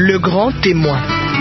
Le grand témoin.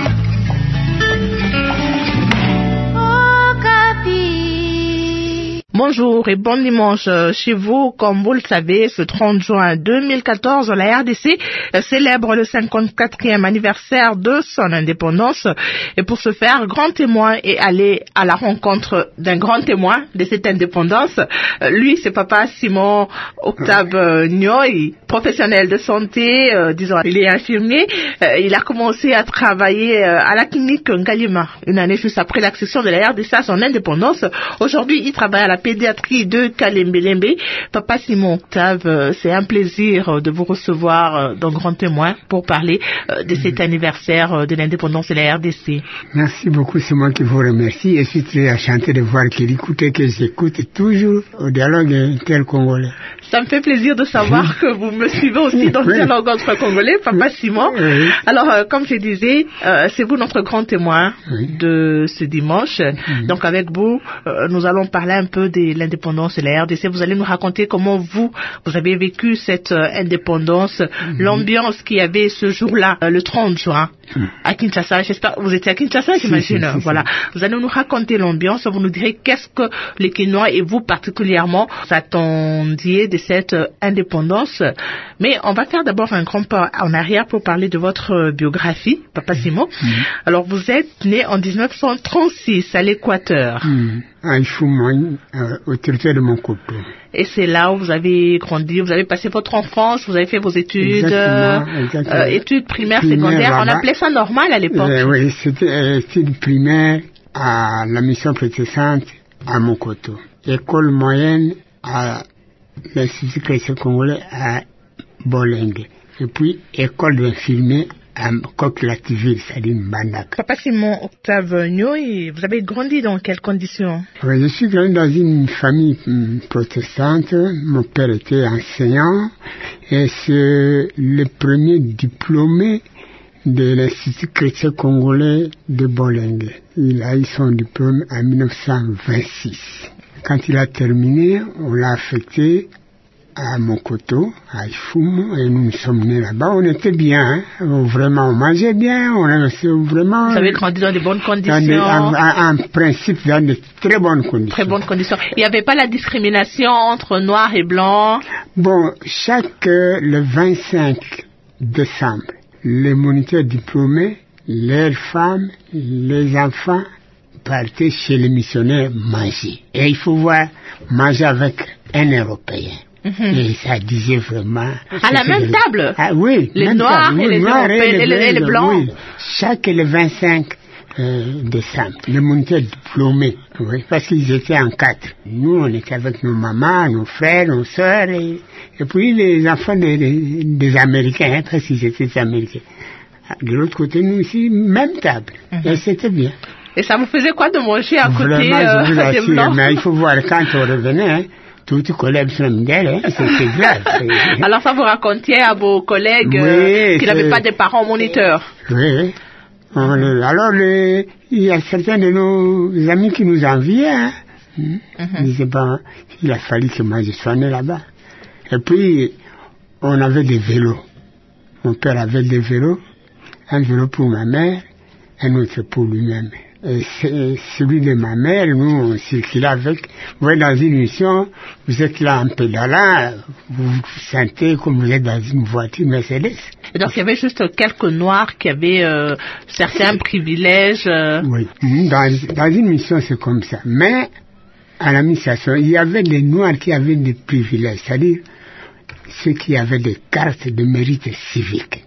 Bonjour et bon dimanche chez vous. Comme vous le savez, ce 30 juin 2014, la RDC célèbre le 54e anniversaire de son indépendance. Et pour ce faire, grand témoin et aller à la rencontre d'un grand témoin de cette indépendance. Lui, c'est Papa Simon Octave Nyoy, professionnel de santé, disons, il est infirmier. Il a commencé à travailler à la clinique Ngalima, une année juste après l'accession de la RDC à son indépendance. Aujourd'hui, il travaille à la pédiatrie de Kalembelembe. Papa Simon Octave, c'est un plaisir de vous recevoir dans Grand Témoin pour parler de cet anniversaire de l'indépendance de la RDC. Merci beaucoup, c'est moi qui vous remercie. Je suis très enchanté de voir qu'il écoute et que j'écoute toujours au dialogue intercongolais. Ça me fait plaisir de savoir que vous me suivez aussi dans le dialogue entre Congolais, Papa Simon. Oui. Alors, comme je disais, c'est vous notre grand témoin de ce dimanche. Donc, avec vous, nous allons parler un peu de l'indépendance de la RDC. Vous allez nous raconter comment vous avez vécu cette indépendance, l'ambiance qu'il y avait ce jour-là, le 30 juin, à Kinshasa. J'espère que vous étiez à Kinshasa, j'imagine. Si. Voilà. Vous allez nous raconter l'ambiance. Vous nous direz qu'est-ce que les Kinois et vous particulièrement attendiez de cette indépendance. Mais on va faire d'abord un grand pas en arrière pour parler de votre biographie, Papa Simon. Alors, vous êtes né en 1936 à l'Équateur. À Ifoumouane, au territoire de Monkoto. Et c'est là où vous avez grandi, vous avez passé votre enfance, vous avez fait vos études, Exactement. Études primaires, secondaires. là-bas. On appelait ça normal à l'époque. Oui, c'était études primaires à la mission protestante à Monkoto. École moyenne à l'Institut chrétien congolais à Bolenge. Et puis, école d'infirmiers à Coquelativille, c'est-à-dire Mbandaka. Papa Simon Octave Nyoy, vous avez grandi dans quelles conditions? Oui, je suis grandi dans une famille protestante. Mon père était enseignant et c'est le premier diplômé de l'Institut chrétien congolais de Bolenge. Il a eu son diplôme en 1926. Quand il a terminé, on l'a affecté à Monkoto, à Ifoum, et nous sommes nés là-bas. On était bien, vraiment, on mangeait bien, on avait vraiment... Vous avez grandi dans de bonnes conditions. En principe, dans de très bonnes conditions. Très bonnes conditions. Il n'y avait pas la discrimination entre noirs et blancs. Bon, le 25 décembre, les moniteurs diplômés, leurs femmes, les enfants partaient chez les missionnaires manger. Et il faut voir, manger avec un Européen. Et ça disait vraiment... À la même table? Ah oui. Les Noirs et les Européens et les Blancs? Oui. Chaque le 25 décembre, les moniteurs diplômés, oui, parce qu'ils étaient en 4. Nous, on était avec nos mamans, nos frères, nos sœurs, et puis les enfants des Américains, parce qu'ils étaient Américains. De l'autre côté, nous aussi, même table. Et c'était bien. Et ça vous faisait quoi de manger à côté des Blancs? Mais il faut voir, quand on revenait, tout collègue sur le modèle, c'était grave. Alors ça vous racontiez à vos collègues qui n'avaient pas de parents moniteurs? Oui. Alors, il y a certains de nos amis qui nous enviaient. Ils disaient, il a fallu que moi je sois né là-bas. Et puis, on avait des vélos. Mon père avait des vélos. Un vélo pour ma mère, un autre pour lui-même. Et celui de ma mère, nous, on circulait avec. Vous voyez, dans une mission, vous êtes là en pédalant, vous vous sentez comme vous êtes dans une voiture Mercedes. Et donc, il y avait juste quelques Noirs qui avaient certains privilèges. Oui, dans une mission, c'est comme ça. Mais, à l'administration, il y avait des Noirs qui avaient des privilèges, c'est-à-dire ceux qui avaient des cartes de mérite civique.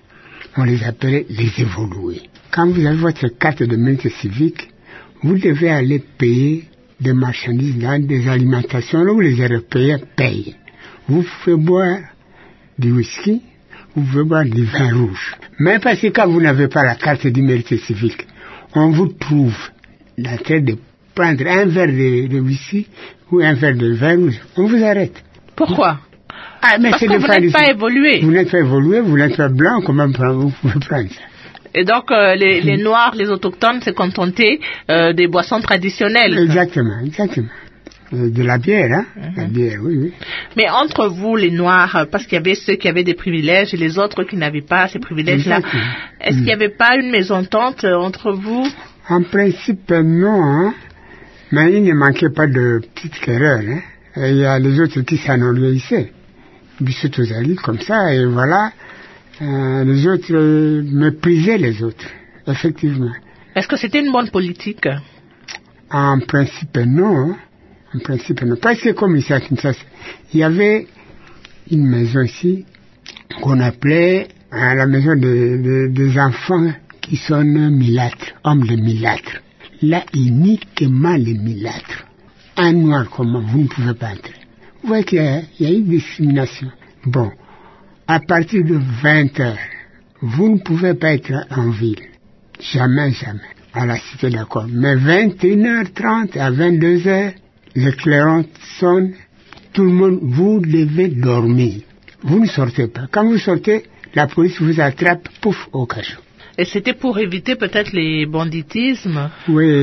On les appelait les évolués. Quand vous avez votre carte de mérite civique, vous devez aller payer des marchandises dans des alimentations là où les Européens payent. Vous pouvez boire du whisky, vous pouvez boire du vin rouge. Mais parce que quand vous n'avez pas la carte du mérite civique, on vous trouve en train de prendre un verre de whisky ou un verre de vin rouge. On vous arrête. Pourquoi? Mais parce que vous n'êtes pas évolué. Vous n'êtes pas évolué, vous n'êtes pas blanc, comment vous pouvez prendre ça? Et donc, les Noirs, les autochtones se contentaient des boissons traditionnelles. Exactement. De la bière, hein. La bière, oui. Mais entre vous, les Noirs, parce qu'il y avait ceux qui avaient des privilèges et les autres qui n'avaient pas ces privilèges-là, est-ce qu'il n'y avait pas une mésentente entre vous? En principe, non, hein. Mais il ne manquait pas de petites querelles, hein. Et il y a les autres qui s'enorgueillissaient. Bissot Ozali, comme ça, et voilà. Les autres méprisaient les autres, effectivement. Est-ce que c'était une bonne politique? En principe, non. En principe, non. Parce que comme ici à Kinshasa, il y avait une maison ici qu'on appelait la maison des enfants qui sont milâtres, hommes de milâtres. Là, uniquement les milâtres. Un noir comme moi, vous ne pouvez pas entrer. Vous voyez qu'il y a une discrimination. Bon, à partir de 20 heures, vous ne pouvez pas être en ville. Jamais, jamais. À la cité d'accord. Mais 21h30 à 22h, les clairons sonnent, tout le monde, vous devez dormir. Vous ne sortez pas. Quand vous sortez, la police vous attrape, pouf, au cachot. Et c'était pour éviter peut-être les banditismes? Oui,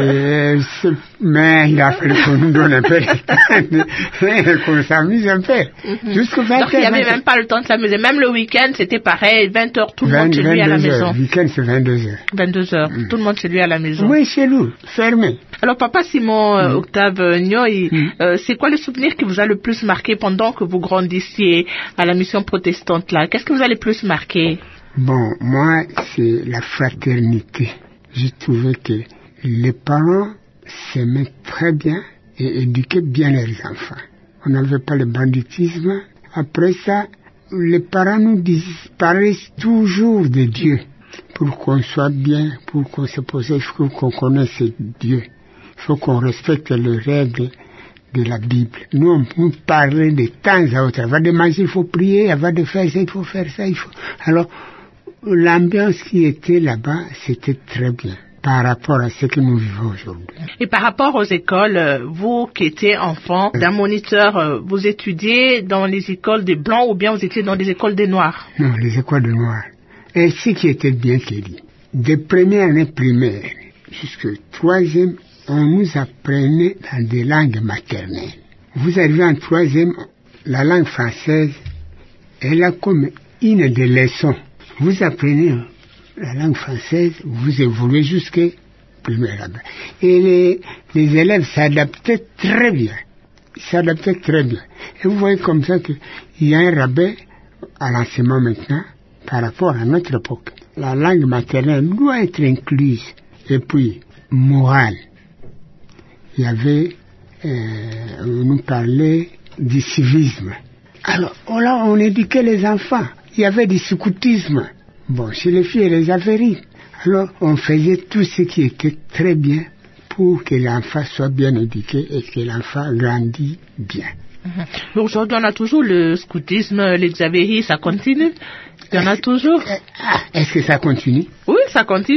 mais il a fallu qu'on nous donne un peu de temps, qu'on s'amuse un peu. Jusqu'au 20h. Donc il n'y avait même pas le temps de s'amuser. Même le week-end, c'était pareil, 20h, tout le monde chez lui à la maison. Le week-end, c'est 22h. 22h, tout le monde chez lui à la maison. Oui, chez nous, fermé. Alors papa Simon Octave Nyoy, c'est quoi le souvenir qui vous a le plus marqué pendant que vous grandissiez à la mission protestante là? Qu'est-ce que vous a le plus marqué? Bon, moi, c'est la fraternité. J'ai trouvé que les parents s'aimaient très bien et éduquaient bien leurs enfants. On n'avait pas le banditisme. Après ça, les parents nous parlaient toujours de Dieu. Pour qu'on soit bien, pour qu'on se pose, il faut qu'on connaisse Dieu. Il faut qu'on respecte les règles de la Bible. Nous, on parlait de temps à autre. Avant de manger, il faut prier. Avant de faire ça, il faut faire ça. Alors, l'ambiance qui était là-bas, c'était très bien par rapport à ce que nous vivons aujourd'hui. Et par rapport aux écoles, vous qui étiez enfant d'un moniteur, vous étudiez dans les écoles des Blancs ou bien vous étiez dans les écoles des Noirs? Non, les écoles des Noirs. Et ce qui était bien dit, de première année primaire jusqu'au troisième, on nous apprenait dans des langues maternelles. Vous arrivez en troisième, la langue française, elle a comme une des leçons. Vous apprenez la langue française, vous évoluez jusqu'à primaire là-bas. Et les élèves s'adaptaient très bien. Et vous voyez comme ça qu'il y a un rabais à l'enseignement maintenant par rapport à notre époque. La langue maternelle doit être incluse. Et puis, morale. Il y avait, on nous parlait du civisme. Alors, là, on éduquait les enfants. Il y avait du scoutisme. Bon, chez les filles et les affaires. Alors, on faisait tout ce qui était très bien pour que l'enfant soit bien éduqué et que l'enfant grandisse bien. Mais aujourd'hui, on a toujours le scoutisme, les xavéries, ça continue. Il y en a toujours. Est-ce que ça continue? Oui, ça continue.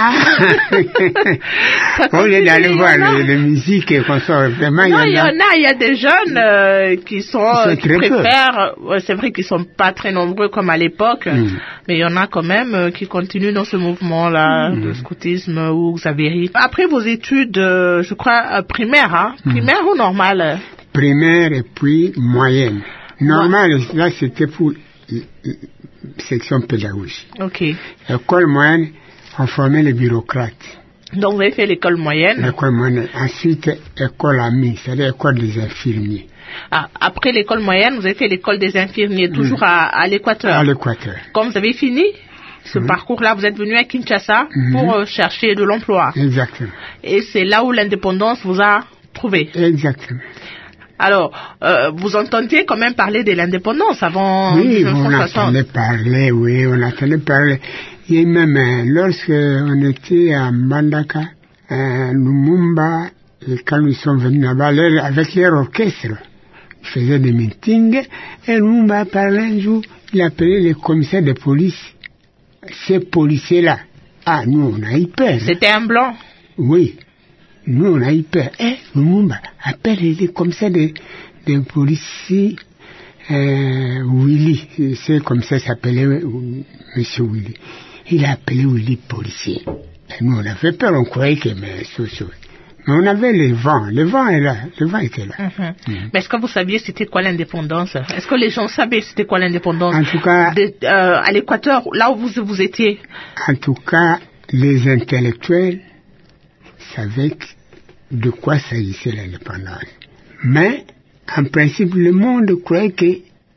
Au lieu d'aller voir les musiques qu'on sort, vraiment, non, il y a des jeunes qui préfèrent, c'est vrai qu'ils sont pas très nombreux comme à l'époque, mais il y en a quand même qui continuent dans ce mouvement-là, de scoutisme ou xavérie. Après vos études, je crois, primaires, hein? Primaire ou normale? Primaire et puis moyenne. Normale, là, c'était pour section pédagogique. Ok. École moyenne, on formait les bureaucrates. Donc vous avez fait l'école moyenne. L'école moyenne. Ensuite, école amie, c'est-à-dire école des infirmiers. Ah, après l'école moyenne, vous avez fait l'école des infirmiers, toujours à l'Équateur. À l'Équateur. Quand vous avez fini ce parcours-là, vous êtes venu à Kinshasa pour chercher de l'emploi. Exactement. Et c'est là où l'indépendance vous a trouvé. Exactement. Alors, vous entendiez quand même parler de l'indépendance avant 1960. Oui, on entendait parler. Et même lorsque on était à Mbandaka, Lumumba, et quand nous sommes venus là-bas, avec leur orchestre, ils faisaient des meetings, et Lumumba parlait un jour, il appelait les commissaires de police. Ces policiers-là, nous on a eu peur. C'était un blanc? Oui. Nous, on a eu peur. Lumumba appelle les commissaires de policiers, Willy, c'est comme ça s'appelait Monsieur Willy. Il a appelé Willy policier. Et nous, on a fait peur, on croyait que Mais on avait le vent. Le vent est là. Le vent était là. Mais est-ce que vous saviez c'était quoi l'indépendance? Est-ce que les gens savaient c'était quoi l'indépendance? En tout cas, à l'Équateur, là où vous étiez. En tout cas, les intellectuels savaient de quoi s'agissait l'indépendance. Mais, en principe, le monde croyait que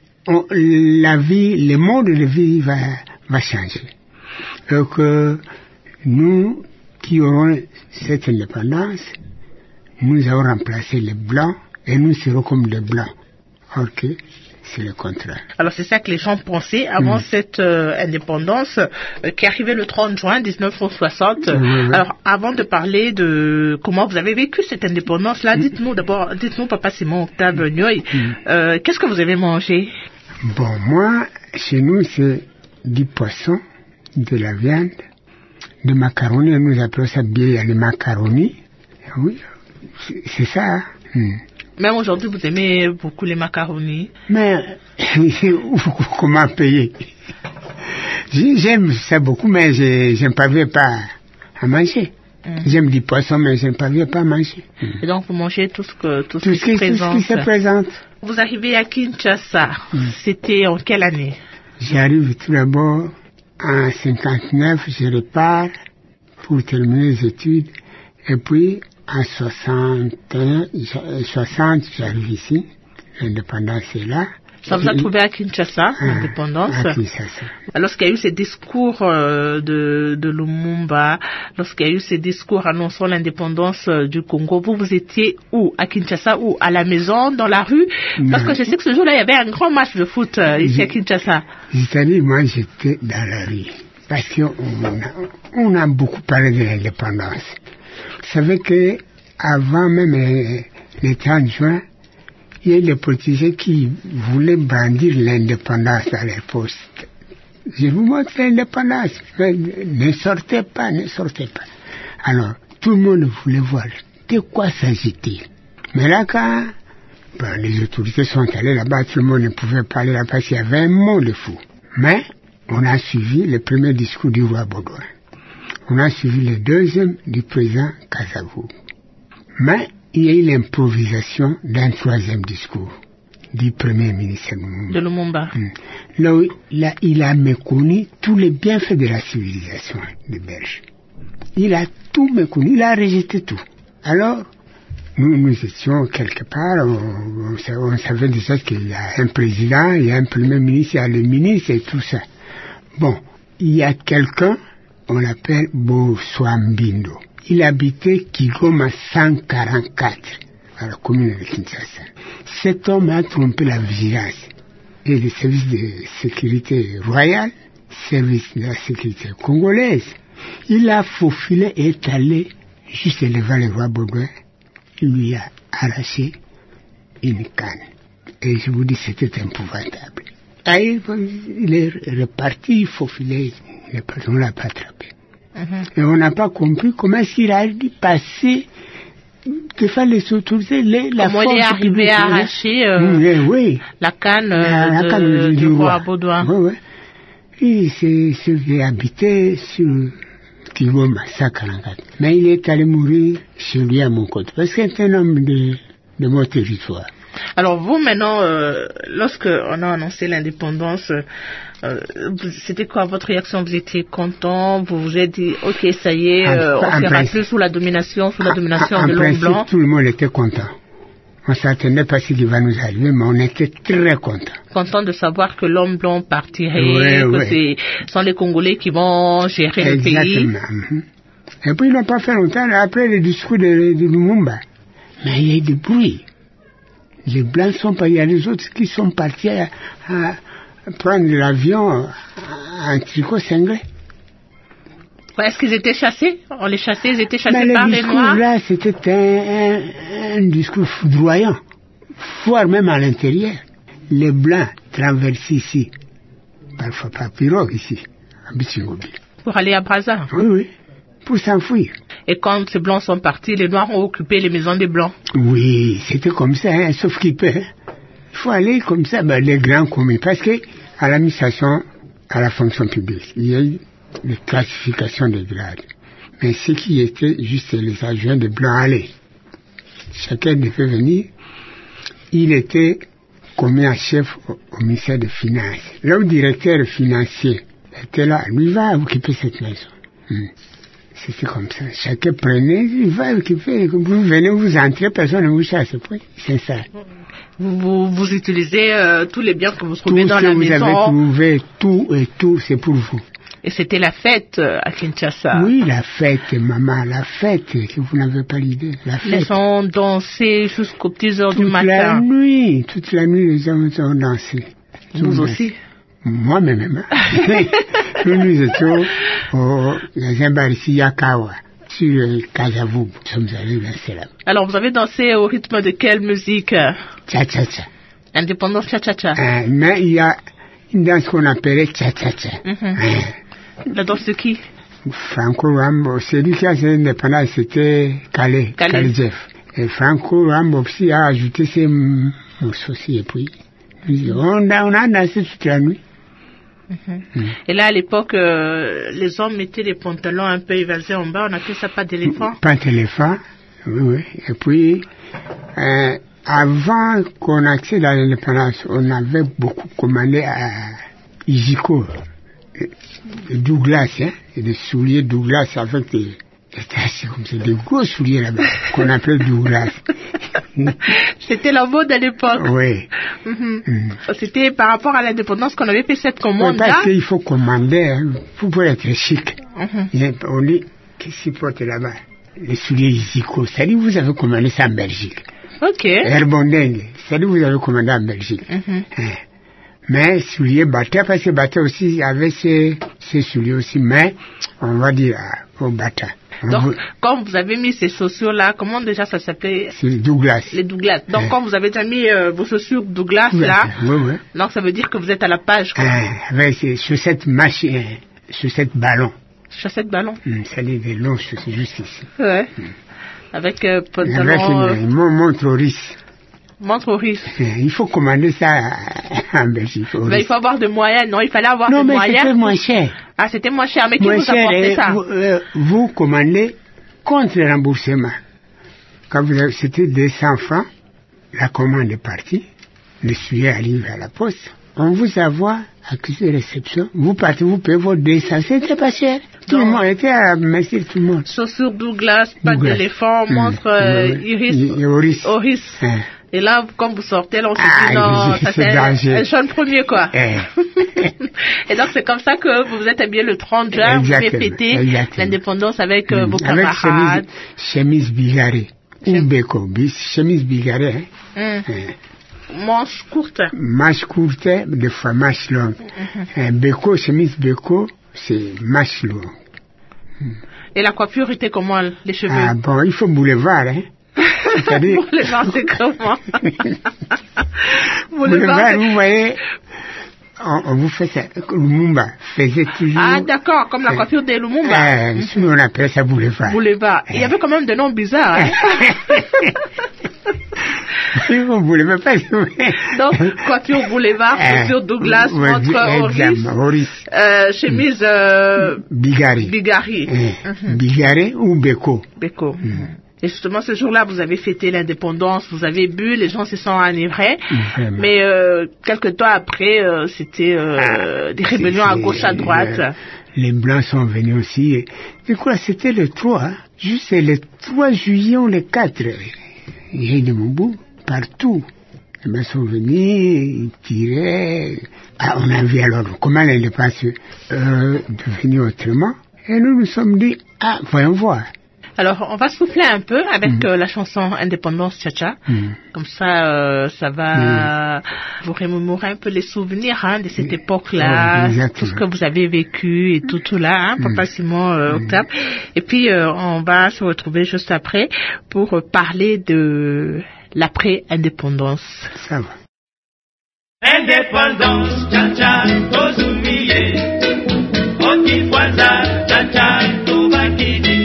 le mode de vie va changer. Et que nous, qui aurons cette indépendance, nous avons remplacé les Blancs et nous serons comme les Blancs. Or que c'est le contraire. Alors c'est ça que les gens pensaient avant cette indépendance qui arrivait le 30 juin 1960. Alors avant de parler de comment vous avez vécu cette indépendance-là, dites-nous Papa Simon Octave Nyoy, qu'est-ce que vous avez mangé? Bon, moi, chez nous, c'est du poisson, de la viande, des macaronis, nous appelons ça bien les macaronis. Oui, c'est ça. Même aujourd'hui, vous aimez beaucoup les macaronis. Mais comment payer? J'aime ça beaucoup, mais je ne parviens pas à manger. J'aime du poisson, mais je ne parviens pas à manger. Et donc, vous mangez tout ce qui se présente. Vous arrivez à Kinshasa. C'était en quelle année? J'arrive tout d'abord en 59, je repars pour terminer les études. Et puis, en 60, j'arrive ici. L'indépendance est là. Ça vous a trouvé à Kinshasa, l'indépendance. À Kinshasa. Lorsqu'il y a eu ces discours de Lumumba, lorsqu'il y a eu ces discours annonçant l'indépendance du Congo, vous étiez où? À Kinshasa ou à la maison, dans la rue? Parce que je sais que ce jour-là, il y avait un grand match de foot ici à Kinshasa. C'est-à-dire, moi, j'étais dans la rue. Parce qu'on a beaucoup parlé de l'indépendance. Vous savez que avant même le 30 juin, il y a des politiciens qui voulaient brandir l'indépendance à leur poste. Je vous montre l'indépendance. Ne sortez pas. Alors, tout le monde voulait voir de quoi s'agit-il. Mais là, quand les autorités sont allées là-bas, tout le monde ne pouvait pas aller là-bas parce qu'il y avait un monde de fou. Mais on a suivi le premier discours du roi Baudouin. On a suivi le deuxième du président Kasavubu. Mais il y a eu l'improvisation d'un troisième discours du premier ministre de Lumumba. Là, il a méconnu tous les bienfaits de la civilisation des Belges. Il a tout méconnu, il a rejeté tout. Alors, nous étions quelque part, on savait déjà qu'il y a un président, il y a un premier ministre, il y a le ministre et tout ça. Bon, il y a quelqu'un, on l'appelle Boswambindo. Il habitait Kigoma 144, à la commune de Kinshasa. Cet homme a trompé la vigilance et les services de sécurité royale, services de la sécurité congolaise. Il a faufilé et est allé juste devant le roi Baudouin. Il lui a arraché une canne. Et je vous dis, c'était épouvantable. Il est reparti, faufilé, on ne l'a pas attrapé. Et on n'a pas compris comment est-ce qu'il a dû passer devant les autorités. Comment il est arrivé à arracher la canne du roi Baudouin. Oui. Et c'est ce qui habitait sur Kigoma 144. Mais il est allé mourir chez lui à mon côté, parce que c'est un homme de mon territoire. Alors vous, maintenant, lorsque on a annoncé l'indépendance, c'était quoi votre réaction? Vous étiez content? Vous vous êtes dit, ok, ça y est, on sera plus sous la domination de l'homme blanc? Tout le monde était content. On s'attendait pas à ce qui va nous arriver, mais on était très contents. Content de savoir que l'homme blanc partirait, ce sont les Congolais qui vont gérer le pays. Exactement. Et puis ils n'ont pas fait longtemps après le discours de Lumumba. Mais il y a eu du bruit. Les Blancs sont pas, il y a les autres qui sont partis à prendre l'avion en tricot cinglé. Est-ce qu'ils étaient chassés? On les chassait, ils étaient chassés par les Noirs? Là, c'était un discours foudroyant, voire même à l'intérieur. Les Blancs traversent ici, parfois par pirogue ici, à Bitsingobi. Pour aller à Brazza? Oui, pour s'enfuir. Et quand ces Blancs sont partis, les Noirs ont occupé les maisons des Blancs? Oui, c'était comme ça, sauf qu'il peut. Il faut aller comme ça, les grands communs, parce que à l'administration, à la fonction publique, il y a eu des classifications de grades. Mais ceux qui étaient juste les adjoints de Blancs allaient. chacun devait venir. Il était commis en chef au ministère des Finances. Le directeur financier était là. Lui va occuper cette maison. C'était comme ça. Chacun prenait, il va occuper. Vous venez, vous entrez, personne ne vous chasse. C'est ça. Vous utilisez tous les biens que vous trouvez dans la maison. Tout ce que vous avez trouvé, tout et tout, c'est pour vous. Et c'était la fête à Kinshasa. Oui, la fête, maman, la fête, que vous n'avez pas l'idée. La fête. Les gens dansaient jusqu'aux petites heures du matin. Toute la nuit, les hommes ont dansé. Vous aussi? Moi-même. Nous étions au Zimbarisi Yakawa, sur Kazavu. Nous sommes allés danser là. Alors, vous avez dansé au rythme de quelle musique? Cha-cha-cha. Indépendance cha-cha-cha. Mais il y a une danse qu'on appelait cha-cha-cha. La danse de qui? Franco Rambo. Celui qui a fait l'indépendance, c'était Calais Jeff. Et Franco Rambo aussi a ajouté ses morceaux aussi. Et puis, on a dansé toute la nuit. Et là, à l'époque, les hommes mettaient les pantalons un peu évasés en bas. On appelait ça pas d'éléphant? Pas d'éléphant, oui. Et puis, avant qu'on accède à l'indépendance, on avait beaucoup commandé à Ijiko, Douglas, et des souliers Douglas avec des gros souliers là-bas, qu'on appelait Douglas. C'était la mode à l'époque. Oui. C'était par rapport à l'indépendance qu'on avait fait cette commande-là. Parce qu'il faut commander, pour être chic. On dit, qu'est-ce qu'il porte là-bas? Les souliers Ijiko. C'est-à-dire, vous avez commandé ça en Belgique. Ok. Herbondeng. C'est-à-dire, vous avez commandé en Belgique. Mais souliers Bata, parce que Bata aussi avait ses souliers aussi, mais on va dire au Bata. Donc, quand vous avez mis ces chaussures-là, comment déjà ça s'appelait? C'est Douglas. Les Douglas. Donc, quand vous avez déjà mis vos chaussures Douglas, là, donc ça veut dire que vous êtes à la page, quoi. Avec ces chaussettes chaussettes ballon. Chaussettes ballon? C'est-à-dire des longs chaussettes, juste ici. Ouais. Avec pantalon... Avec une montre au riz. Montre au riz. Il faut commander ça en Belgique. Mais il faut avoir des moyens, non? Il fallait avoir des moyens. Non, mais c'était moins cher. Ah, c'était moins cher. Mais qui vous apportait ça? Vous commandez contre le remboursement. Quand c'était 200 francs, la commande est partie, le soulier arrive à la poste, on vous envoie accusé de réception, vous partez, vous payez vos 200, c'était pas cher. Tout le monde était à merci de tout le monde. Chaussures Douglas, pattes d'éléphant, montre iris. Oris. Et là, quand vous sortez, là, on se dit, non, ça c'est un jeune premier, quoi. Et donc, c'est comme ça que vous vous êtes habillé le 30 juin, vous avez fêté l'indépendance avec vos camarades. Avec chemise bigarrée. Ou béco, chemise bigarrée. Manche courte. Manche courte, des fois manche longue. Béco, chemise béco, c'est manche longue. Et la coiffure était comment, les cheveux? Ah bon, il faut boulevard, Boulevard, c'est comment? Boulevard, vous voyez, on vous fait ça. Lumumba faisait toujours... Ah, d'accord, comme la coiffure de Lumumba. Nous, on appelle ça boulevard. Boulevard. Il y avait quand même des noms bizarres, Vous ne voulez pas Donc, coiffure boulevard, coiffure Douglas, montre Oris, chemise Bigari. Bigari ou Beko. Beko. Et justement, ce jour-là, vous avez fêté l'indépendance, vous avez bu, les gens se sont enivrés. Mais quelque temps après, c'était des rébellions à gauche, à droite. Les Blancs sont venus aussi. Je crois que c'était le 3, juste le 3 juillet ou le 4. Il y a de Moubou, partout. Les Blancs sont venus, ils tiraient. Ah, on a vu alors comment l'indépendance devenir autrement. Et nous nous sommes dit, voyons voir. Alors, on va souffler un peu avec la chanson Indépendance Cha-Cha. Comme ça, ça va vous remémorer un peu les souvenirs de cette époque-là, tout ce que vous avez vécu et tout là, pas facilement Octave. Et puis, on va se retrouver juste après pour parler de l'après-indépendance. Ça va. Indépendance, Cha-Cha, Tozumiye, Otifwaza, Cha-Cha, Tobakidi.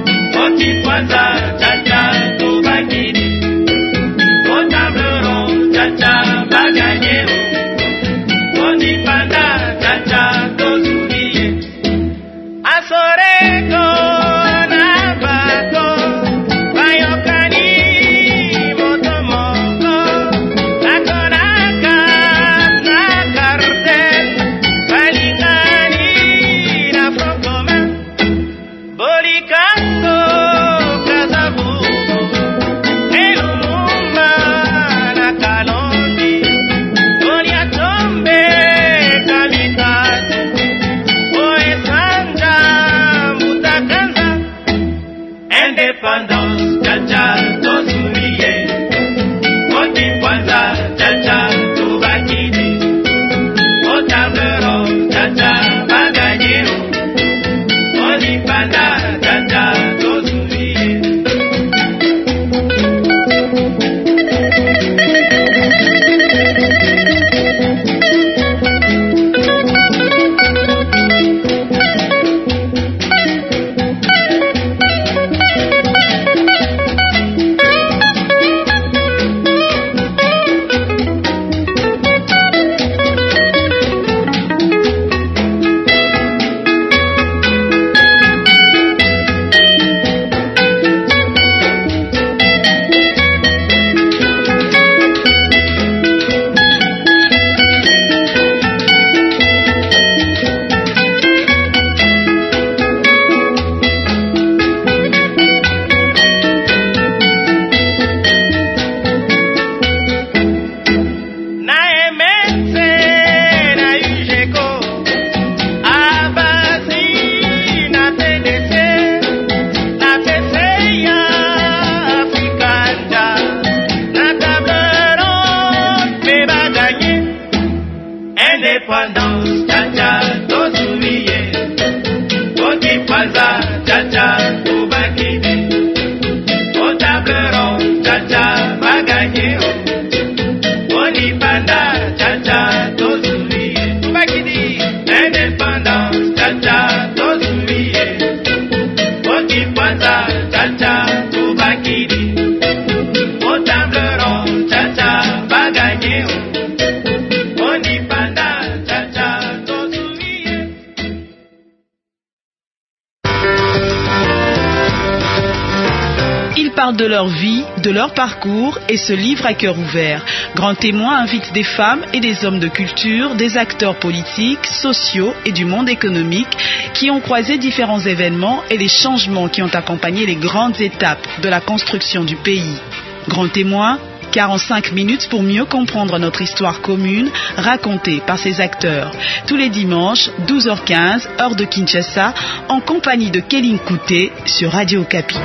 Cha-cha, Indépendance, chacha, tozuie. Oti kwanza, chacha, tubakidi. Otabero, chacha, baganyero. Oni panda, chacha, tozuie. Indépendance, chacha, tozuie. Oti kwanza, chacha, tubakidi. Otabero, chacha, baganyero. Oni panda, chacha, tozuie. Tubakidi. Indépendance, chacha, tozuie. Oti kwanza, chacha, tubakidi. Otabero, chacha, baganyero. Ils parlent de leur vie, de leur parcours et se livrent à cœur ouvert. Grand Témoin invite des femmes et des hommes de culture, des acteurs politiques, sociaux et du monde économique qui ont croisé différents événements et les changements qui ont accompagné les grandes étapes de la construction du pays. Grand Témoin, 45 minutes pour mieux comprendre notre histoire commune racontée par ces acteurs. Tous les dimanches, 12h15, heure de Kinshasa, en compagnie de Kéline Kouté sur Radio Okapi.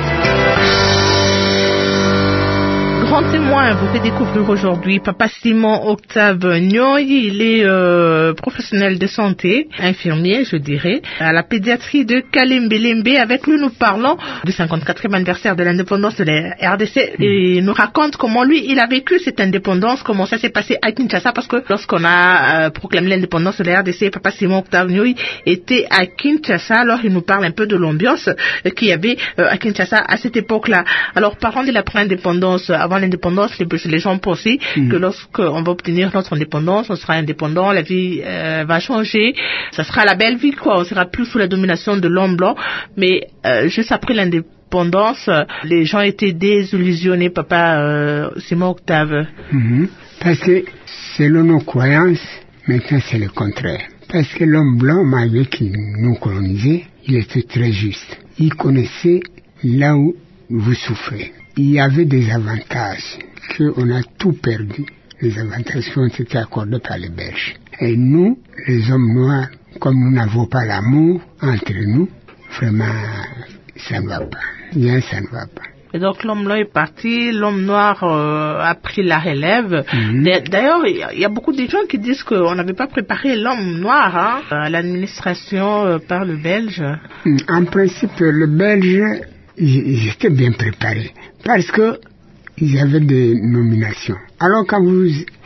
Grand Témoin vous fait découvrir aujourd'hui Papa Simon Octave Nyoy. Il est professionnel de santé, infirmier je dirais, à la pédiatrie de Kalembe. Avec lui nous parlons du 54e anniversaire de l'indépendance de la RDC et il nous raconte comment lui il a vécu cette indépendance, comment ça s'est passé à Kinshasa, parce que lorsqu'on a proclamé l'indépendance de la RDC, Papa Simon Octave Nyoy était à Kinshasa. Alors il nous parle un peu de l'ambiance qu'il y avait à Kinshasa à cette époque-là. Alors parlant de la pré-indépendance, avant l'indépendance, les gens pensaient que lorsqu'on va obtenir notre indépendance, on sera indépendant, la vie va changer, ça sera la belle vie, quoi. On sera plus sous la domination de l'homme blanc. Mais juste après l'indépendance, les gens étaient désillusionnés, Papa Simon Octave. Parce que selon nos croyances, maintenant c'est le contraire. Parce que l'homme blanc, malgré qu'il nous colonisait, il était très juste. Il connaissait là où vous souffrez. Il y avait des avantages qu'on a tout perdu, les avantages qui ont été accordés par les Belges. Et nous, les hommes noirs, comme nous n'avons pas l'amour entre nous, vraiment, ça ne va pas. Bien, ça ne va pas. Et donc l'homme blanc est parti, l'homme noir a pris la relève. D'ailleurs, il y a beaucoup de gens qui disent qu'on n'avait pas préparé l'homme noir à l'administration par le Belge. En principe, le Belge, ils étaient bien préparés parce que il y avait des nominations. Alors quand vous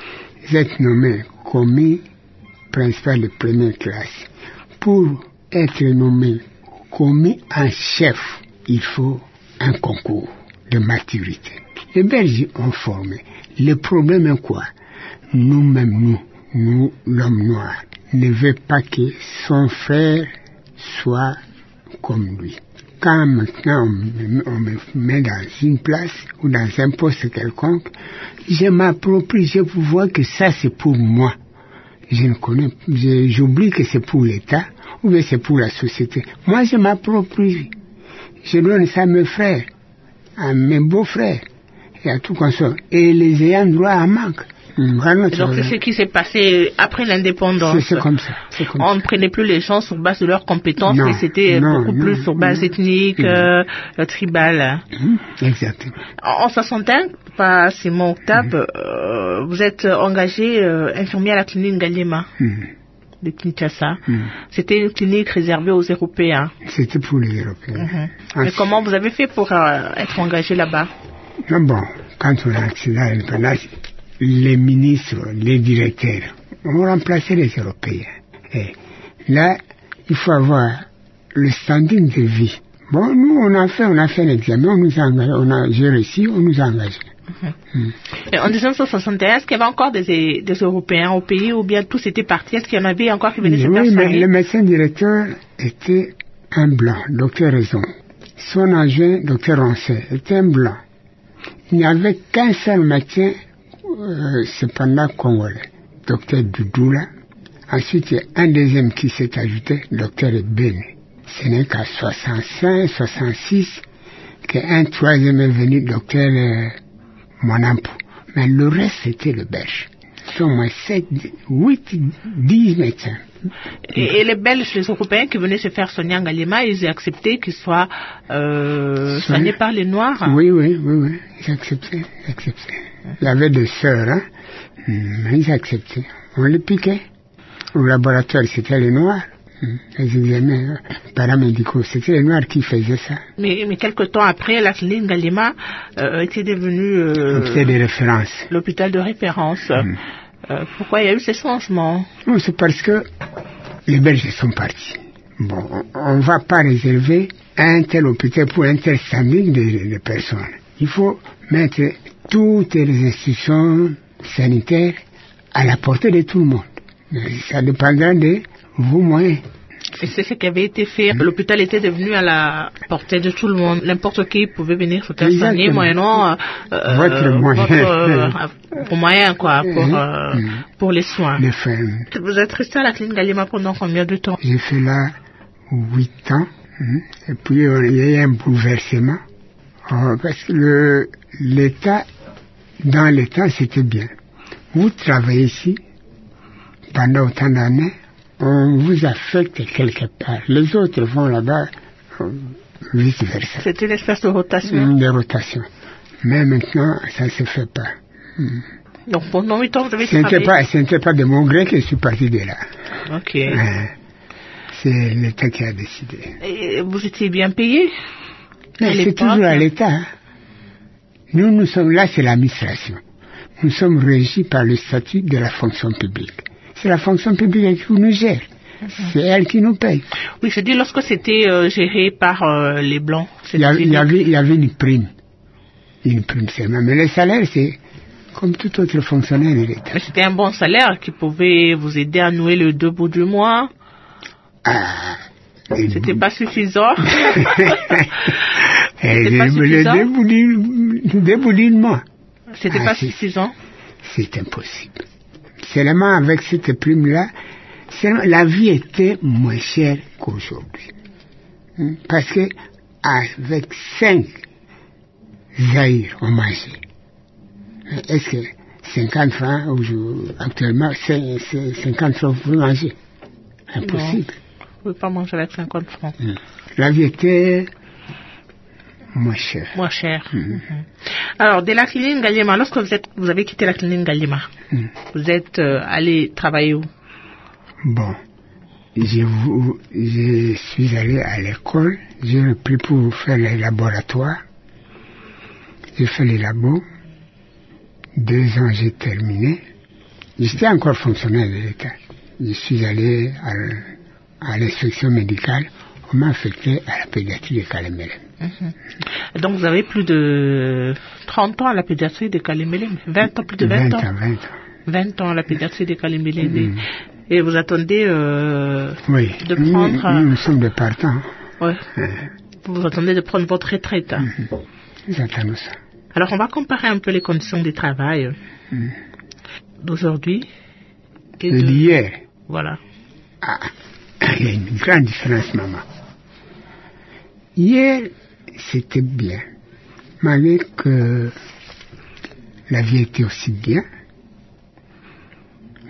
êtes nommé commis principal de première classe, pour être nommé commis en chef, il faut un concours de maturité. Les Belges ont formé. Le problème est quoi? Nous-mêmes, nous, l'homme noir, ne veut pas que son frère soit comme lui. Quand maintenant on me met dans une place ou dans un poste quelconque, je m'approprie, je vois que ça c'est pour moi. Je ne connais, j'oublie que c'est pour l'État ou bien c'est pour la société. Moi je m'approprie. Je donne ça à mes frères, à mes beaux-frères et à tout consort. Et les ayants droit en manque. Voilà, Et donc c'est ce qui s'est passé après l'indépendance. c'est comme ça. On ne prenait plus les gens sur base de leurs compétences, Non, mais c'était non, beaucoup plus sur base ethnique, tribale. Exactement. En 61, pas Simon Octave, vous êtes engagé infirmier à la clinique Galliema de Kinshasa. C'était une clinique réservée aux Européens. C'était pour les Européens. Mais comment vous avez fait pour être engagé là-bas? Non, bon, quand on a accident à l'indépendance, les ministres, les directeurs ont remplacé les Européens. Et là, il faut avoir le standing de vie. Bon, nous, on a fait un examen, on nous a engagé, j'ai réussi, on nous a engagés. Et en 1961, est-ce qu'il y avait encore des Européens au pays ou bien tous étaient partis? Est-ce qu'il y en avait encore qui venaient se faire Oui, mais soigner? le médecin directeur était un blanc, docteur Raison. Son adjoint, docteur Roncet, était un blanc. Il n'y avait qu'un seul médecin, cependant congolais, docteur Doudoula. Ensuite, il y a un deuxième qui s'est ajouté, docteur Ebene. Ce n'est qu'à 65, 66 qu'un troisième est venu, docteur Monampo. Mais le reste, c'était le Belge. C'est au moins 7, 8, 10 médecins. Et les Belges, les Européens qui venaient se faire soigner en Galliema, ils ont accepté qu'ils soient soignés par les Noirs? Oui, ils acceptaient. Il y avait des sœurs, hein, mais ils acceptaient. On les piquait. Au laboratoire, c'était les Noirs. Les examens paramédicaux, c'était les Noirs qui faisaient ça. Mais quelque temps après, la clinique Galliema était devenue l'hôpital de référence. Pourquoi il y a eu ces changements? Non, c'est parce que les Belges sont partis. Bon, on ne va pas réserver un tel hôpital pour un tel standing de personnes. Il faut mettre toutes les institutions sanitaires à la portée de tout le monde. Ça dépendra de vos moyens. Et c'est ce qui avait été fait. L'hôpital était devenu à la portée de tout le monde. N'importe qui pouvait venir se faire soigner moyennant vos moyens, quoi, pour les soins. Vous êtes resté à la clinique Galliema pendant combien de temps? J'ai fait là 8 ans. Et puis il y a eu un bouleversement. Parce que dans l'État, c'était bien. Vous travaillez ici pendant autant d'années, on vous affecte quelque part. Les autres vont là-bas, vice-versa. C'était une espèce de rotation. De rotation. Mais maintenant, ça ne se fait pas. Donc pendant 8 ans, vous avez travaillé? Ce n'était pas de mon gré que je suis parti de là. Ok. C'est l'État qui a décidé. Et vous étiez bien payé? C'est toujours à l'État. Hein. Nous sommes là, c'est l'administration. Nous sommes régis par le statut de la fonction publique. C'est la fonction publique qui nous gère. C'est elle qui nous paye. Oui, je dis, lorsque c'était géré par les Blancs. Il y avait une prime. Une prime seulement. Mais le salaire, c'est comme tout autre fonctionnaire de l'État. Mais c'était un bon salaire qui pouvait vous aider à nouer le 2 bouts du mois. C'était pas suffisant. Le 2 bouts du mois. C'était pas suffisant. C'est impossible. Seulement avec cette prime-là, la vie était moins chère qu'aujourd'hui. Parce que avec 5 zaïrs, on mangeait. Est-ce que 50 francs actuellement, 50 francs pour manger? Impossible. Vous ne pouvez pas manger avec 50 francs. La vie était moins chère. Moins chère. Alors, de la clinique Galliema, lorsque vous avez quitté la clinique Galliema, vous êtes allé travailler où? Bon, je suis allé à l'école, j'ai repris pour faire les laboratoires. J'ai fait les labos. 2 ans, j'ai terminé. J'étais encore fonctionnaire de l'État. Je suis allé à l'inspection médicale. On m'a affecté à la pédiatrie de Kalemele. Donc vous avez plus de 30 ans à la pédiatrie de Kalemele, 20 ans, plus de 20 ans. 20 ans à la pédiatrie de Kalemele. Et vous attendez de prendre... Nous sommes de partants. Ouais. Vous attendez de prendre votre retraite. Nous attendons ça. Alors on va comparer un peu les conditions de travail d'aujourd'hui et d'hier. Voilà. Il y a une grande différence, maman. Hier, c'était bien. Malgré que la vie était aussi bien,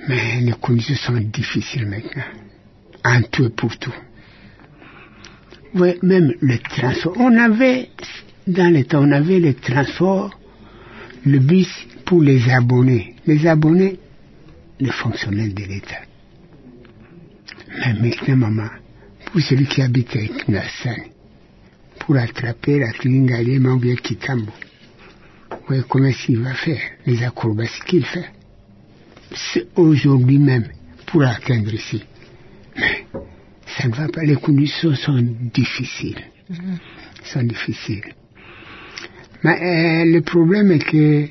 Mais les conditions sont difficiles maintenant. En tout et pour tout. Oui, même le transport. Dans le temps, on avait le transport, le bus pour les abonnés. Les abonnés, les fonctionnaires de l'État. Mais maintenant, maman, pour celui qui habite avec Nassan, pour attraper la Tringalema ou bien Kitambo, oui, comment est-ce qu'il va faire? Les acrobaties qu'il fait. C'est aujourd'hui même, pour atteindre ici. Mais ça ne va pas, les conditions sont difficiles. Sont difficiles. Mais le problème est que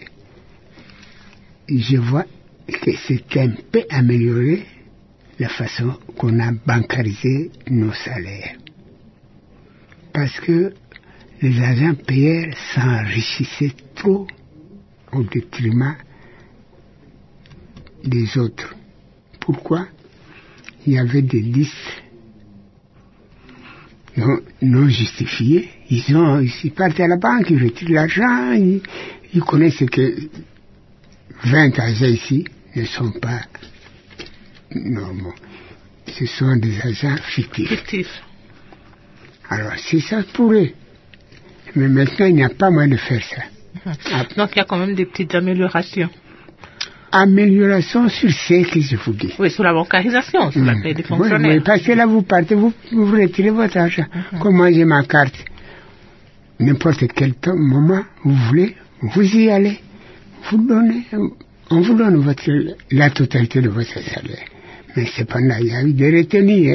je vois que c'est un peu amélioré la façon qu'on a bancarisé nos salaires. Parce que les agents payeurs s'enrichissaient trop au détriment des autres. Pourquoi? Il y avait des listes non justifiées. Ils partent à la banque, ils retirent l'argent, ils connaissent que 20 agents ici ne sont pas normaux. Ce sont des agents fictifs. Alors, c'est ça pour eux. Mais maintenant, il n'y a pas moyen de faire ça. Donc, il y a quand même des petites améliorations. Amélioration sur ce que je vous dis. Oui, sur la bancarisation, sur la paie des fonctionnaires. Oui, parce que là, vous partez, vous retirez votre argent. Comme moi, j'ai ma carte. N'importe quel moment, vous voulez, vous y allez. Vous donnez, on vous donne la totalité de votre salaire. Mais cependant, il y a eu des retenues.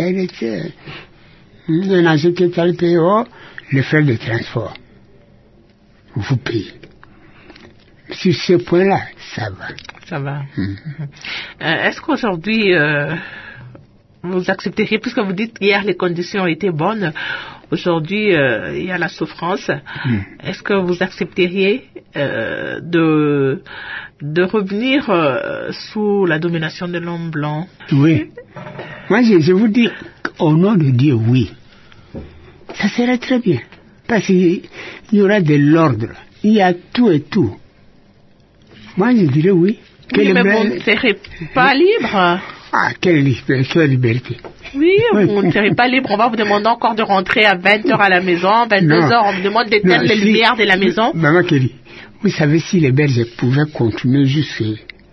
Un agent qui est allé payer les frais de transport. Vous payez. Sur ce point-là, ça va. Ça va. Est-ce qu'aujourd'hui, vous accepteriez, puisque vous dites hier les conditions étaient bonnes, aujourd'hui il y a la souffrance, est-ce que vous accepteriez de revenir sous la domination de l'homme blanc? Oui. Moi, je vous dis, au nom de Dieu, oui. Ça serait très bien. Parce qu'il y aura de l'ordre. Il y a tout et tout. Moi, je dirais oui. Oui, mais vous ne serez pas libre. Ah, quelle liberté. Oui, vous ne serez pas libre. On va vous demander encore de rentrer à 20h à la maison, 22h, on vous demande d'éteindre les lumières de la maison. Maman Kelly, vous savez, si les Belges pouvaient continuer jusqu'à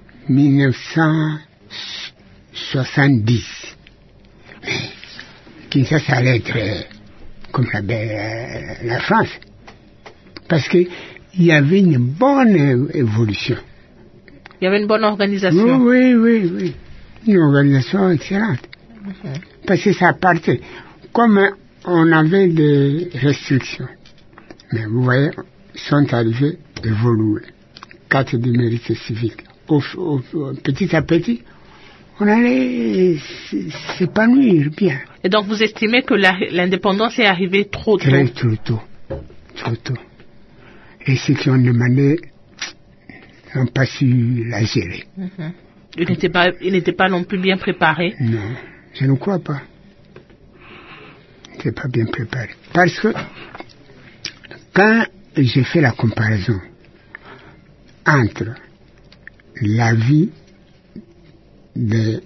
1970, mais Kinshasa allait être comme la France. Parce qu'il y avait une bonne évolution. Il y avait une bonne organisation. Oui. Une organisation excellente. Parce que ça partait. Comme on avait des restrictions. Mais vous voyez, ils sont arrivés évoluer. 4 du mérite civique. Petit à petit, on allait s'épanouir bien. Et donc vous estimez que l'indépendance est arrivée trop tôt? Trop tôt. Et ceux qui ont demandé n'ont pas su la gérer. Ils n'étaient pas non plus bien préparés? Non, je ne crois pas. Ils n'étaient pas bien préparés. Parce que quand j'ai fait la comparaison entre la vie de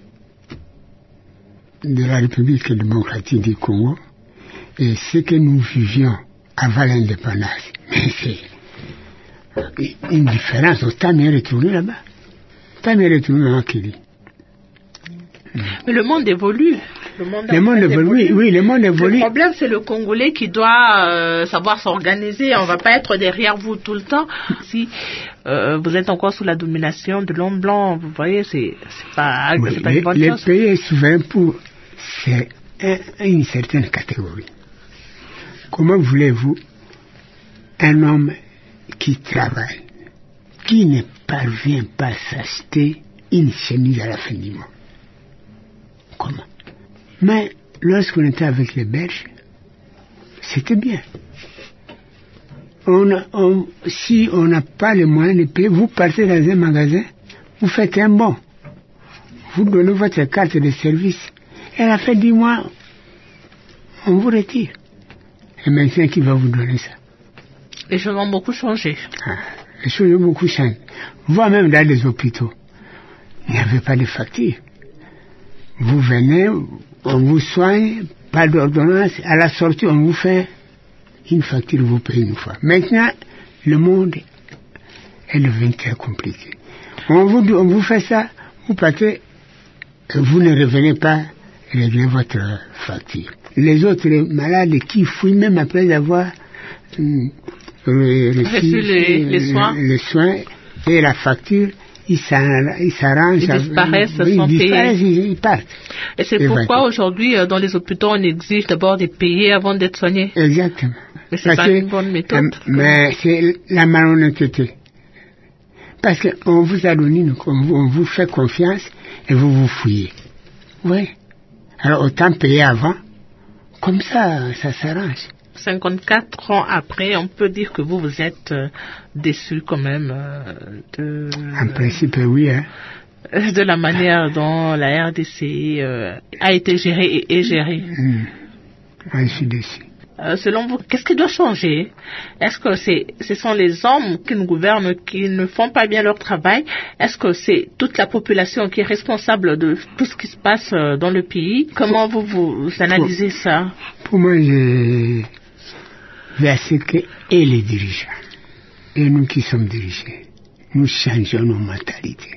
la République démocratique du Congo et ce que nous vivions avant l'indépendance, mais c'est une différence. Autant mieux retourner là-bas. Autant mieux retourner dans Kili. Mais le monde évolue. Le monde évolue. Oui, le monde évolue. Le problème, c'est le Congolais qui doit savoir s'organiser. On ne va pas être derrière vous tout le temps. Si vous êtes encore sous la domination de l'homme blanc, vous voyez, c'est pas une bonne chose. Le pays est souverain c'est une certaine catégorie. Comment voulez-vous un homme qui travaille, qui ne parvient pas à s'acheter une chemise à la fin du mois? Comment? Mais lorsqu'on était avec les Belges, c'était bien. Si on n'a pas les moyens de payer, vous partez dans un magasin, vous faites un bon. Vous donnez votre carte de service. Et à la fin du mois, on vous retire. Et maintenant, qui va vous donner ça? Les choses ont beaucoup changé. Les choses ont beaucoup changé. Voire même dans les hôpitaux. il n'y avait pas de facture. Vous venez, on vous soigne, pas d'ordonnance, à la sortie, on vous fait une facture, vous payez une fois. Maintenant, le monde est devenu très compliqué. On vous fait ça, vous partez, et vous ne revenez pas régler votre facture. Les autres malades qui fouillent même après avoir reçu les soins et la facture, ils s'arrangent. Ils disparaissent sans payer. Ils partent. Et c'est pourquoi aujourd'hui, dans les hôpitaux, on exige d'abord de payer avant d'être soigné. Exactement. Mais c'est pas une bonne méthode. Mais c'est la malhonnêteté. Parce qu'on vous a donné, on vous fait confiance et vous vous fouillez. Oui. Alors autant payer avant. Comme ça, ça s'arrange. 54 ans après, on peut dire que vous êtes déçu quand même En principe, oui. Hein. De la manière dont la RDC a été gérée et est gérée. Je suis déçu. Selon vous, qu'est-ce qui doit changer? Est-ce que ce sont les hommes qui nous gouvernent qui ne font pas bien leur travail? Est-ce que c'est toute la population qui est responsable de tout ce qui se passe dans le pays? Comment vous analysez ça? Pour moi, je vais à ce que et les dirigeants, et nous qui sommes dirigés, nous changeons nos mentalités.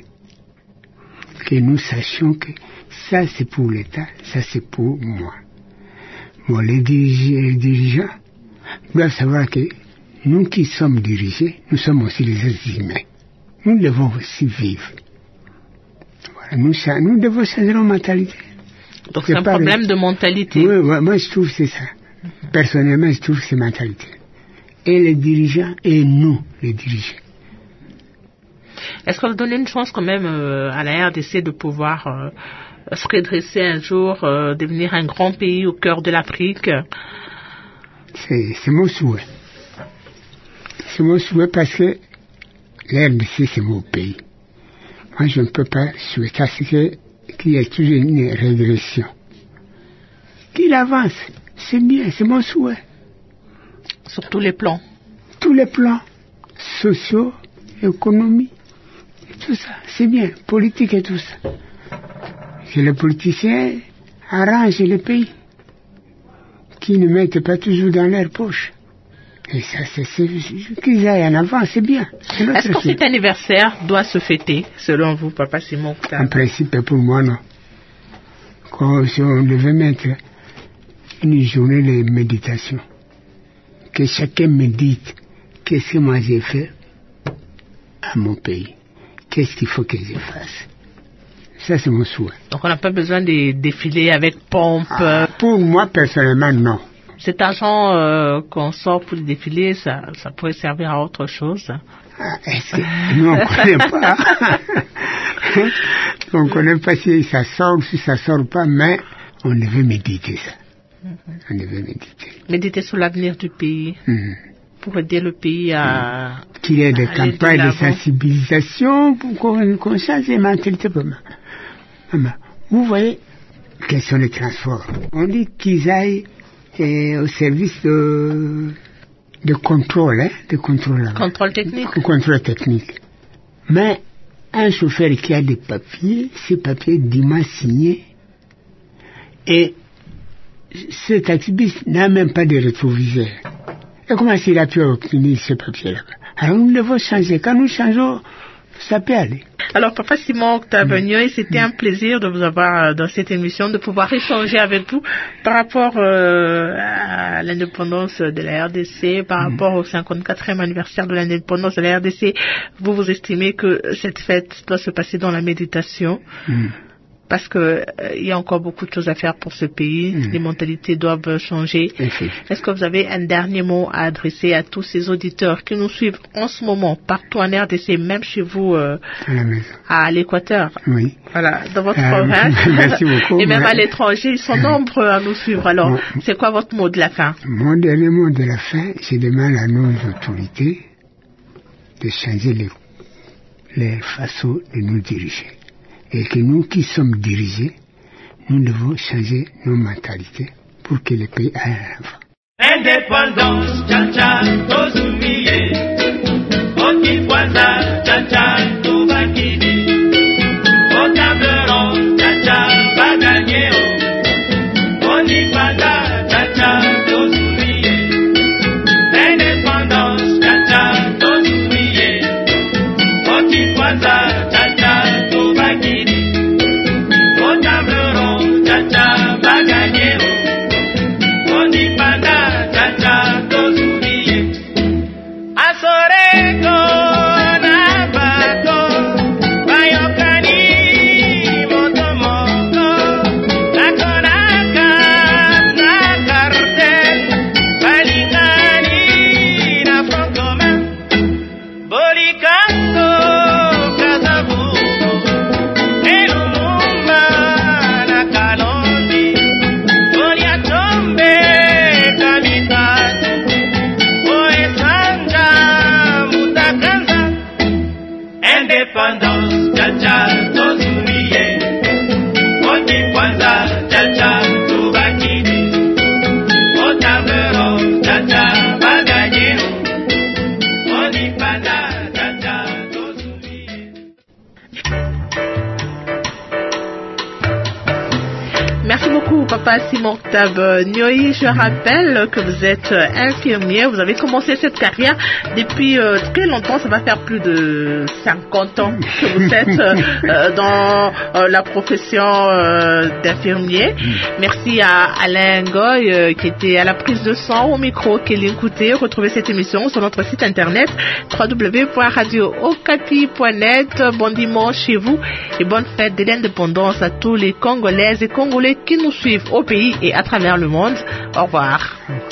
Que nous sachions que ça c'est pour l'État, ça c'est pour moi. Bon, les dirigeants doivent savoir que nous qui sommes dirigés, nous sommes aussi des êtres humains. Nous devons aussi vivre. Voilà, nous devons changer nos mentalités. Donc c'est un problème de mentalité. Oui, moi je trouve que c'est ça. Personnellement, je trouve que c'est mentalité. Et les dirigeants et nous, les dirigeants. Est-ce qu'on va donner une chance quand même à la RDC de pouvoir se redresser un jour, devenir un grand pays au cœur de l'Afrique? C'est mon souhait. C'est mon souhait parce que la RDC c'est mon pays. Moi je ne peux pas souhaiter à ce qu'il y ait toujours une régression. Qu'il avance, c'est bien, c'est mon souhait. Sur tous les plans? Tous les plans, sociaux, économiques, tout ça, c'est bien, politique et tout ça. Que les politiciens arrangent le pays, qui ne mettent pas toujours dans leur poche. Et ça, qu'ils aillent en avant, c'est bien. Est-ce que cet anniversaire doit se fêter, selon vous, Papa Simon? En principe, pour moi, non. Si on devait mettre une journée de méditation, que chacun médite, qu'est-ce que moi j'ai fait à mon pays, qu'est-ce qu'il faut que je fasse. Ça, c'est mon souhait. Donc, on n'a pas besoin de défiler avec pompe. Pour moi, personnellement, non. Cet argent qu'on sort pour le défilé, ça pourrait servir à autre chose. Nous, on ne connaît pas. On ne connaît pas si ça sort ou si ça ne sort pas, mais on devait méditer ça. On devait méditer. Méditer sur l'avenir du pays. Pour aider le pays à... Qu'il y ait des campagnes de sensibilisation pour qu'on change les mentalités. Vous voyez, quels sont les transports? On dit qu'ils aillent au service de contrôle, de contrôle. Contrôle technique. Contrôle technique. Mais un chauffeur qui a des papiers, ces papiers dûment signés, et ce taxi-bus n'a même pas de rétroviseur. Et comment s'il a pu obtenir ce papier-là? Alors nous devons changer. Quand nous changeons, ça peut aller. Alors, Papa Simon Octave-Nyoy, c'était un plaisir de vous avoir dans cette émission, de pouvoir échanger avec vous par rapport à l'indépendance de la RDC, par rapport au 54e anniversaire de l'indépendance de la RDC. Vous estimez que cette fête doit se passer dans la méditation, parce que il y a encore beaucoup de choses à faire pour ce pays. Les mentalités doivent changer. Est-ce que vous avez un dernier mot à adresser à tous ces auditeurs qui nous suivent en ce moment partout en RDC, même chez vous à l'Équateur? Oui. Voilà, dans votre province. Merci beaucoup. Et même à l'étranger, ils sont nombreux à nous suivre. Alors, c'est quoi votre mot de la fin? Mon dernier mot de la fin, je demande à nos autorités de changer les façons de nous diriger. Et que nous qui sommes dirigés, nous devons changer nos mentalités pour que le pays aille à l'avant. Indépendance, tcha-tcha, tozumiye. Otifwaza, tcha-tcha, tubakidi. Simon Octave Nyoy, je rappelle que vous êtes infirmier. Vous avez commencé cette carrière depuis très longtemps. Ça va faire plus de 50 ans que vous êtes dans la profession d'infirmier. Merci à Alain Goy qui était à la prise de son au micro. Kéline Couté. Retrouvez cette émission sur notre site internet www.radio-okapi.net. Bon dimanche chez vous et bonne fête de l'indépendance à tous les Congolaises et Congolais qui nous suivent au pays et à travers le monde. Au revoir.